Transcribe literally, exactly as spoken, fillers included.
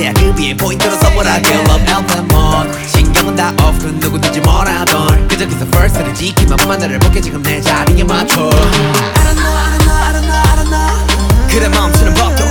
거야 그 위에 포인트로 선물할게 Love Anthem on 신경은 다 off 그 누구든지 뭐라던 그저 기서 first를 지키면 만나를 볼게 지금 내 자리에 맞춰 I don't know I don't know I don't know I don't know 그래 멈추는 법도